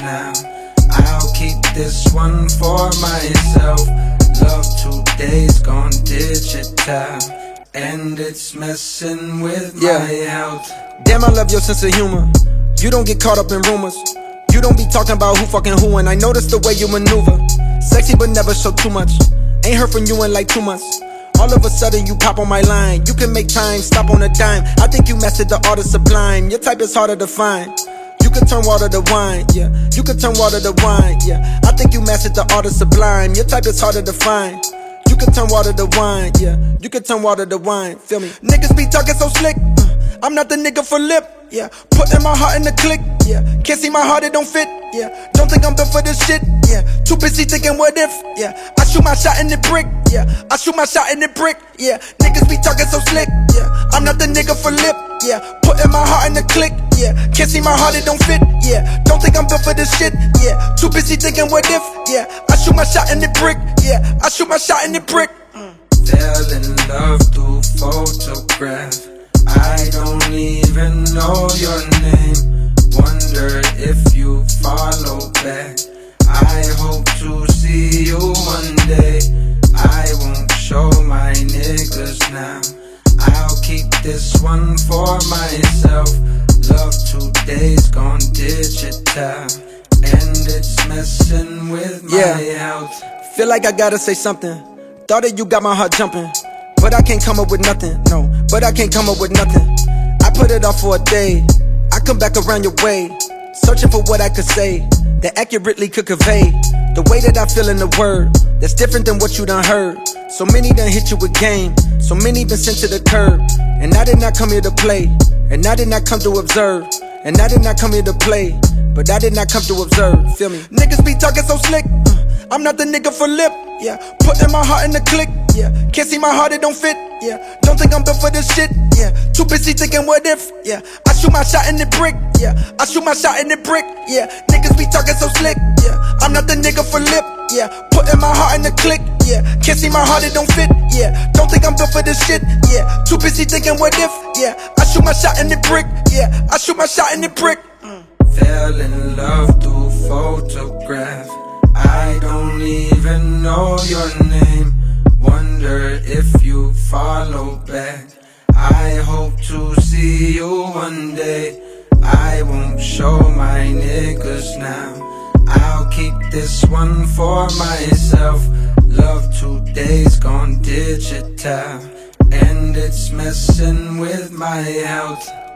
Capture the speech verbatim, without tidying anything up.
now. I'll keep this one for myself. Love today's gone digital, and it's messing with yeah. my health. Damn, I love your sense of humor. You don't get caught up in rumors. You don't be talking about who fucking who, and I notice the way you maneuver. Sexy but never show too much. Ain't heard from you in like two months. All of a sudden you pop on my line. You can make time, stop on a dime. I think you mastered the art of sublime. Your type is harder to find. You can turn water to wine, yeah. You can turn water to wine, yeah. I think you mastered the art of sublime. Your type is harder to find. You can turn water to wine, yeah. You can turn water to wine, feel me? Niggas be talking so slick, uh, I'm not the nigga for lip, yeah. Putting my heart in the click, yeah. Can't see my heart, it don't fit, yeah. Don't think I'm built for this shit, yeah. Too busy thinking what if, yeah. I shoot my shot in the brick, yeah. I shoot my shot in the brick, yeah. Niggas be talking so slick, yeah. I'm not the nigga for lip, yeah. Putting my heart in the click, yeah. Can't see my heart, it don't fit, yeah. Don't think I'm built for this shit, yeah. Too busy thinking what if, yeah. I shoot my shot in the brick, yeah. I shoot my shot in the brick. Mm. Fell in love through photograph. I don't even know your name. Wonder if you follow back. I hope to see you one day. I won't show my niggas now. I'll keep this one for myself. Love today's gone digital, and it's messing with my yeah. health. Feel like I gotta say something. Thought that you got my heart jumping, but I can't come up with nothing, no. But I can't come up with nothing. I put it off for a day. I come back around your way, searching for what I could say that accurately could convey the way that I feel in the word that's different than what you done heard. So many done hit you with game, so many been sent to the curb. And I did not come here to play, and I did not come to observe, and I did not come here to play, but I did not come to observe, feel me? Niggas be talking so slick, uh, I'm not the nigga for lip, yeah. Putting my heart in the click, yeah. Can't see my heart, it don't fit, yeah. Don't think I'm built for this shit, yeah. Too busy thinking what if, yeah. I shoot my shot in the brick, yeah. I shoot my shot in the brick, yeah. Niggas be talking so slick, yeah. I'm not the nigga for lip, yeah. Putting my heart in the click, yeah. Can't see my heart, it don't fit, yeah. Don't think I'm built for this shit, yeah. Too busy thinking what if, yeah. I shoot my shot in the brick, yeah. I shoot my shot in the brick. Mm. Fell in love through photograph. I don't even know your name. Wonder if you follow back. I hope to see you one day. I won't show my niggas now. I'll keep this one for myself. Love today's gone digital, and it's messing with my health.